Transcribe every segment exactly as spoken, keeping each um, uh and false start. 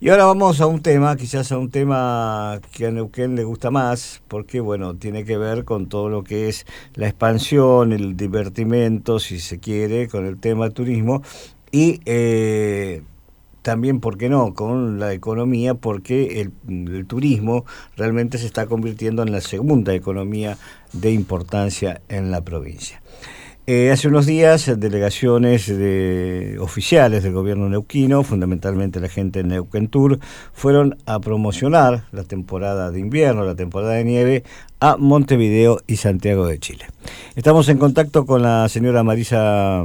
Y ahora vamos a un tema, quizás a un tema que a Neuquén le gusta más, porque bueno, tiene que ver con todo lo que es la expansión, el divertimento, si se quiere, con el tema turismo, y eh, también, ¿por qué no?, con la economía, porque el, el turismo realmente se está convirtiendo en la segunda economía de importancia en la provincia. Eh, hace unos días, delegaciones de oficiales del gobierno neuquino, fundamentalmente la gente de Neuquén Tour, fueron a promocionar la temporada de invierno, la temporada de nieve, a Montevideo y Santiago de Chile. Estamos en contacto con la señora Marisa...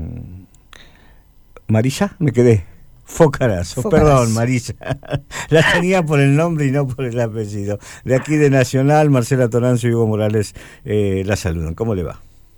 ¿Marisa? Me quedé. Focarazo, Focarazo. Perdón, Marisa. La tenía por el nombre y no por el apellido. De aquí de Nacional, Marcela Toranzo y Hugo Morales eh, la saludan. ¿Cómo le va?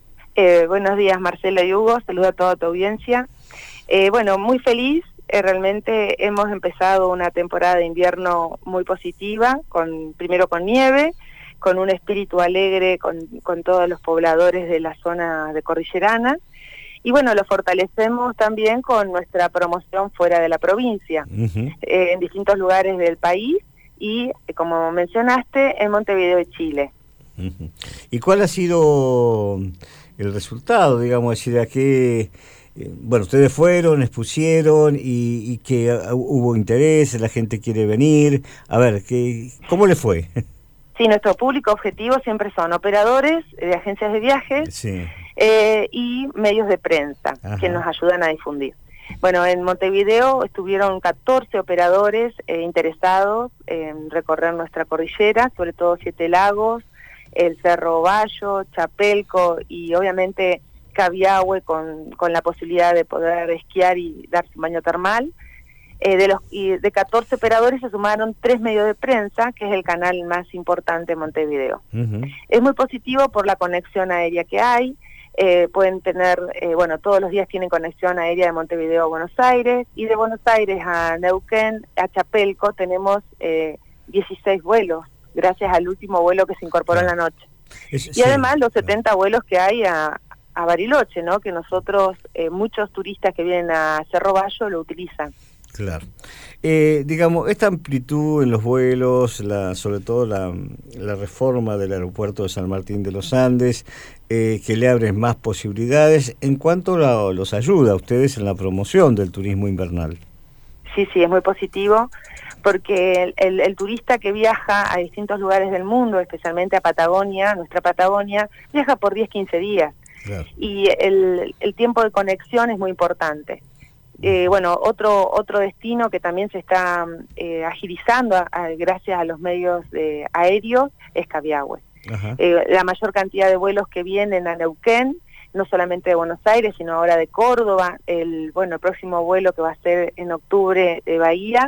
Eh, buenos días, Marcela y Hugo, saludo a toda tu audiencia. Eh, bueno, muy feliz, eh, realmente hemos empezado una temporada de invierno muy positiva, con primero con nieve, con un espíritu alegre con, con todos los pobladores de la zona de Cordillerana, y bueno, lo fortalecemos también con nuestra promoción fuera de la provincia, uh-huh. eh, en distintos lugares del país, y eh, como mencionaste, en Montevideo y Chile. Uh-huh. ¿Y cuál ha sido el resultado, digamos, decir, a qué, eh, bueno, ustedes fueron, expusieron y, y que uh, hubo interés, la gente quiere venir, a ver, ¿qué, ¿cómo le fue? Sí, nuestro público objetivo siempre son operadores de agencias de viajes sí. eh, y medios de prensa, Ajá. que nos ayudan a difundir. Bueno, en Montevideo estuvieron catorce operadores eh, interesados en recorrer nuestra cordillera, sobre todo Siete Lagos, el Cerro Bayo, Chapelco y obviamente Cabiahue con, con la posibilidad de poder esquiar y darse un baño termal. Eh, de los y de catorce operadores se sumaron tres medios de prensa, que es el canal más importante de Montevideo. Uh-huh. Es muy positivo por la conexión aérea que hay, eh, pueden tener, eh, bueno, todos los días tienen conexión aérea de Montevideo a Buenos Aires, y de Buenos Aires a Neuquén, a Chapelco, tenemos eh, dieciséis vuelos, gracias al último vuelo que se incorporó claro. en la noche. Es, y sí, además los setenta claro. vuelos que hay a, a Bariloche, ¿no? Que nosotros, eh, muchos turistas que vienen a Cerro Bayo lo utilizan. Claro. Eh, digamos, esta amplitud en los vuelos, la, sobre todo la, la reforma del aeropuerto de San Martín de los Andes, eh, que le abren más posibilidades, ¿en cuánto la, los ayuda a ustedes en la promoción del turismo invernal? Sí, sí, es muy positivo, porque el, el, el turista que viaja a distintos lugares del mundo, especialmente a Patagonia, nuestra Patagonia, viaja por diez, quince días. Claro. Y el, el tiempo de conexión es muy importante. Eh, bueno, otro otro destino que también se está eh, agilizando a, a, gracias a los medios eh, aéreos es Cabiahue. Eh, la mayor cantidad de vuelos que vienen a Neuquén, no solamente de Buenos Aires, sino ahora de Córdoba, el bueno el próximo vuelo que va a ser en octubre de Bahía,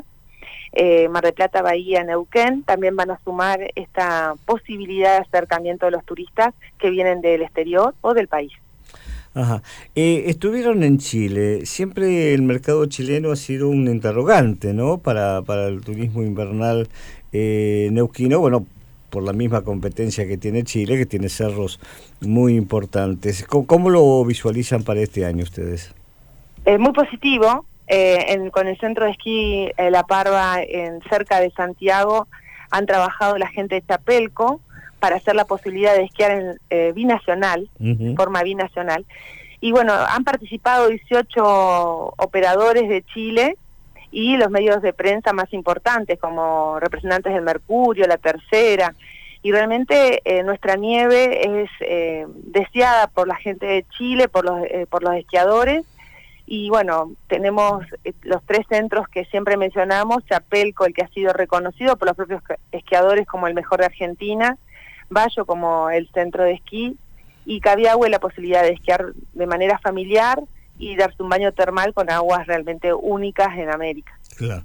eh, Mar del Plata, Bahía, Neuquén, también van a sumar esta posibilidad de acercamiento de los turistas que vienen del exterior o del país. Ajá. Eh, estuvieron en Chile. Siempre el mercado chileno ha sido un interrogante, ¿no? Para, para el turismo invernal eh, neuquino, bueno, por la misma competencia que tiene Chile, que tiene cerros muy importantes. ¿Cómo, cómo lo visualizan para este año ustedes? Es muy positivo. Eh, en, con el centro de esquí eh, La Parva, en cerca de Santiago, han trabajado la gente de Chapelco para hacer la posibilidad de esquiar en eh, binacional, uh-huh. en forma binacional. Y bueno, han participado dieciocho operadores de Chile y los medios de prensa más importantes, como representantes del Mercurio, La Tercera, y realmente eh, nuestra nieve es eh, deseada por la gente de Chile, por los, eh, por los esquiadores, y bueno, tenemos eh, los tres centros que siempre mencionamos, Chapelco, el que ha sido reconocido por los propios esquiadores como el mejor de Argentina, Bayo como el centro de esquí, y Cabiahue la posibilidad de esquiar de manera familiar y darse un baño termal con aguas realmente únicas en América. Claro.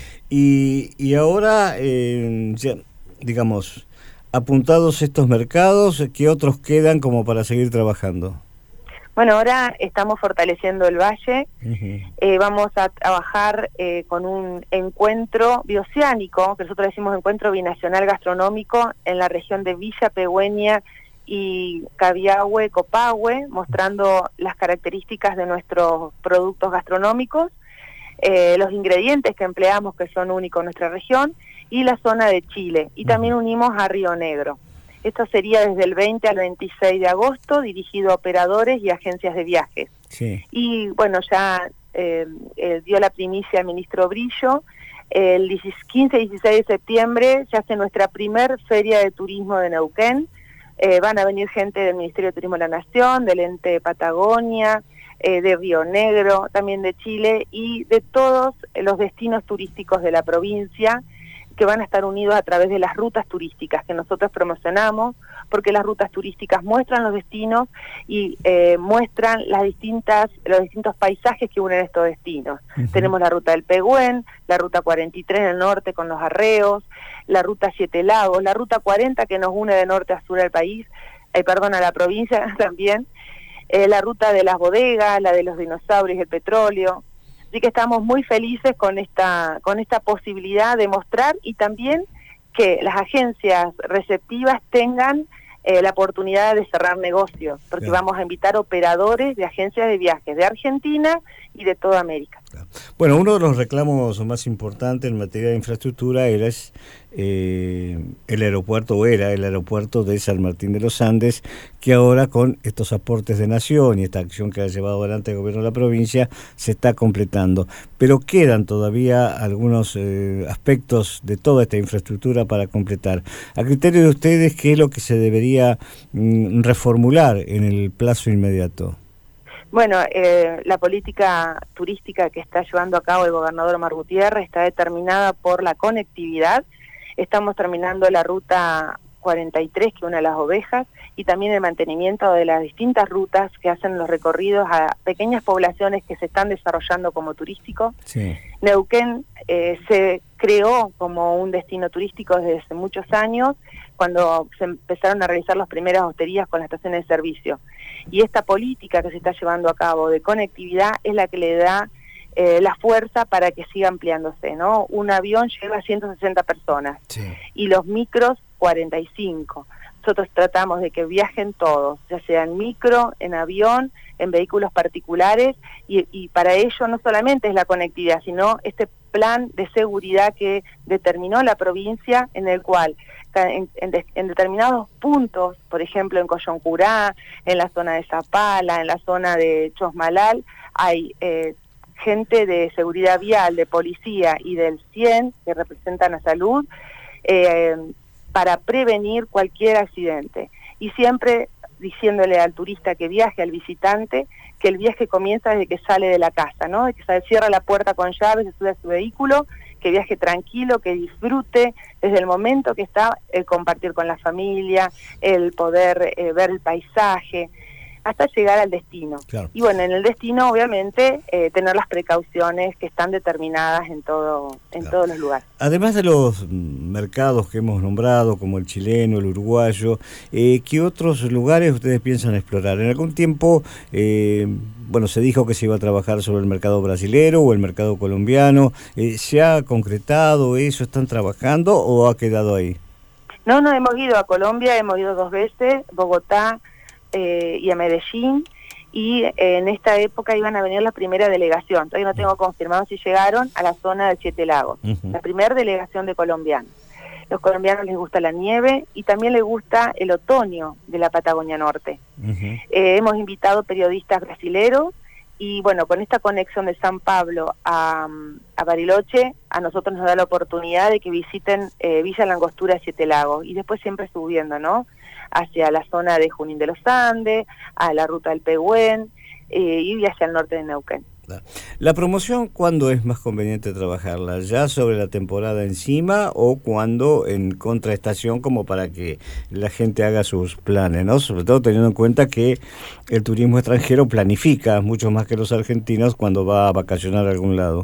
Y, y ahora, eh, ya, digamos, apuntados estos mercados, ¿qué otros quedan como para seguir trabajando? Bueno, ahora estamos fortaleciendo el valle, uh-huh. eh, vamos a trabajar eh, con un encuentro bioceánico, que nosotros decimos encuentro binacional gastronómico, en la región de Villa Pegüeña y Cabiahue, Copahue, mostrando las características de nuestros productos gastronómicos. eh, los ingredientes que empleamos, que son únicos en nuestra región, y la zona de Chile. Y también unimos a Río Negro. Esto sería desde el veinte al veintiséis de agosto, dirigido a operadores y agencias de viajes. Sí. Y bueno, ya eh, eh, dio la primicia al ministro Brillo. El quince y dieciséis de septiembre se hace nuestra primer feria de turismo de Neuquén. Eh, van a venir gente del Ministerio de Turismo de la Nación, del Ente de Patagonia, eh, de Río Negro, también de Chile, y de todos los destinos turísticos de la provincia, que van a estar unidos a través de las rutas turísticas que nosotros promocionamos, porque las rutas turísticas muestran los destinos y eh, muestran las distintas, los distintos paisajes que unen estos destinos. Uh-huh. Tenemos la ruta del Pehuen, la ruta cuarenta y tres en el norte con los arreos, la ruta Siete Lagos, la ruta cuarenta que nos une de norte a sur al país, eh, perdón, a la provincia también, eh, la ruta de las bodegas, la de los dinosaurios y el petróleo. Así que estamos muy felices con esta, con esta posibilidad de mostrar, y también que las agencias receptivas tengan eh, la oportunidad de cerrar negocios, porque Bien. Vamos a invitar operadores de agencias de viajes de Argentina y de toda América. Bueno, uno de los reclamos más importantes en materia de infraestructura era eh, el aeropuerto, o era el aeropuerto de San Martín de los Andes, que ahora con estos aportes de Nación y esta acción que ha llevado adelante el gobierno de la provincia se está completando. Pero quedan todavía algunos eh, aspectos de toda esta infraestructura para completar. A criterio de ustedes, ¿qué es lo que se debería mm, reformular en el plazo inmediato? Bueno, eh, la política turística que está llevando a cabo el gobernador Omar Gutiérrez está determinada por la conectividad. Estamos terminando la ruta cuarenta y tres que une a las ovejas, y también el mantenimiento de las distintas rutas que hacen los recorridos a pequeñas poblaciones que se están desarrollando como turístico. Sí. Neuquén eh, se creó como un destino turístico desde hace muchos años, cuando se empezaron a realizar las primeras hosterías con las estaciones de servicio. Y esta política que se está llevando a cabo de conectividad es la que le da eh, la fuerza para que siga ampliándose, ¿no? Un avión lleva ciento sesenta personas, sí, y los micros cuarenta y cinco. Nosotros tratamos de que viajen todos, ya sea en micro, en avión, en vehículos particulares, y, y para ello no solamente es la conectividad, sino este plan de seguridad que determinó la provincia, en el cual en, en, de, en determinados puntos, por ejemplo en Coyoncurá, en la zona de Zapala, en la zona de Chosmalal, hay eh, gente de seguridad vial, de policía y del cien que representan a salud, eh, para prevenir cualquier accidente. Y siempre diciéndole al turista que viaje, al visitante, que el viaje comienza desde que sale de la casa, ¿no? De que se cierra la puerta con llave, se sube a su vehículo, que viaje tranquilo, que disfrute desde el momento que está, el compartir con la familia, el poder eh, ver el paisaje, hasta llegar al destino. Claro. Y bueno, en el destino, obviamente, eh, tener las precauciones que están determinadas en todo en claro. todos los lugares. Además de los mercados que hemos nombrado, como el chileno, el uruguayo, eh, ¿qué otros lugares ustedes piensan explorar? En algún tiempo, eh, bueno, se dijo que se iba a trabajar sobre el mercado brasilero o el mercado colombiano. Eh, ¿Se ha concretado eso? ¿Están trabajando o ha quedado ahí? No, no, hemos ido a Colombia, hemos ido dos veces, Bogotá, Eh, y a Medellín, y eh, en esta época iban a venir la primera delegación, todavía no tengo confirmado si llegaron, a la zona de Siete Lagos, uh-huh. la primera delegación de colombianos. Los colombianos les gusta la nieve y también les gusta el otoño de la Patagonia Norte. Uh-huh. Eh, hemos invitado periodistas brasileros, y bueno, con esta conexión de San Pablo a, a Bariloche, a nosotros nos da la oportunidad de que visiten eh, Villa Langostura, Siete Lagos, y después siempre subiendo, ¿no?, hacia la zona de Junín de los Andes, a la ruta del Pehuen, eh, y hacia el norte de Neuquén. ¿La promoción cuándo es más conveniente trabajarla? ¿Ya sobre la temporada encima o cuando en contraestación, como para que la gente haga sus planes, ¿no? Sobre todo teniendo en cuenta que el turismo extranjero planifica mucho más que los argentinos cuando va a vacacionar a algún lado.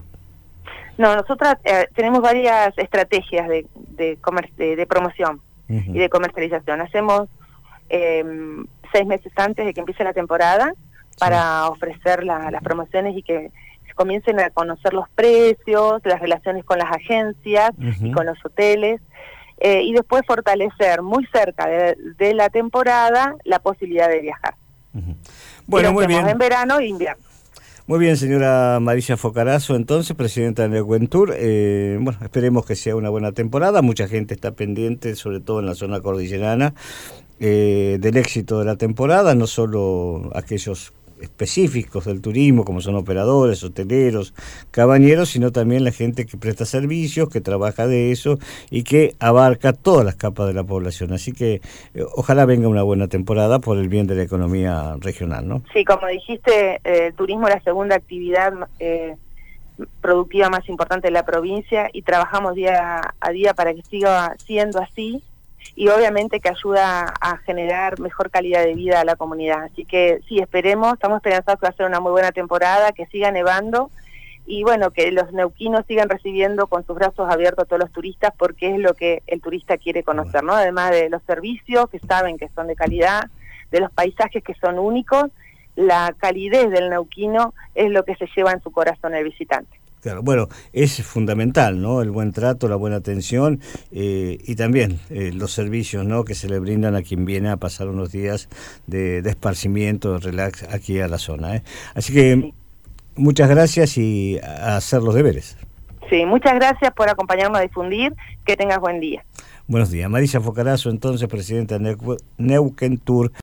No, nosotras eh, tenemos varias estrategias de, de, comer- de, de promoción uh-huh. y de comercialización. Hacemos eh, seis meses antes de que empiece la temporada, para ofrecer la, las promociones y que comiencen a conocer los precios, las relaciones con las agencias uh-huh. y con los hoteles, eh, y después fortalecer muy cerca de, de la temporada la posibilidad de viajar. Uh-huh. Bueno, muy bien. En verano e invierno. Muy bien, señora Marisa Focarazo, entonces, presidenta de Neuquén Tour. Eh, bueno, esperemos que sea una buena temporada. Mucha gente está pendiente, sobre todo en la zona cordillerana, eh, del éxito de la temporada, no solo aquellos específicos del turismo, como son operadores, hoteleros, cabañeros, sino también la gente que presta servicios, que trabaja de eso y que abarca todas las capas de la población. Así que eh, ojalá venga una buena temporada por el bien de la economía regional, ¿no? Sí, como dijiste, eh, el turismo es la segunda actividad eh, productiva más importante de la provincia y trabajamos día a día para que siga siendo así. Y obviamente que ayuda a generar mejor calidad de vida a la comunidad. Así que sí, esperemos, estamos esperanzados que va a ser una muy buena temporada, que siga nevando y bueno, que los neuquinos sigan recibiendo con sus brazos abiertos a todos los turistas, porque es lo que el turista quiere conocer, ¿no? Además de los servicios que saben que son de calidad, de los paisajes que son únicos, la calidez del neuquino es lo que se lleva en su corazón el visitante. Claro, bueno, es fundamental, ¿no? El buen trato, la buena atención eh, y también eh, los servicios, ¿no? Que se le brindan a quien viene a pasar unos días de, de esparcimiento, de relax aquí a la zona, ¿eh? Así que sí, muchas gracias y a hacer los deberes. Sí, muchas gracias por acompañarnos a difundir. Que tengas buen día. Buenos días. Marisa Focarazo, entonces, presidenta de Neuquén Tour.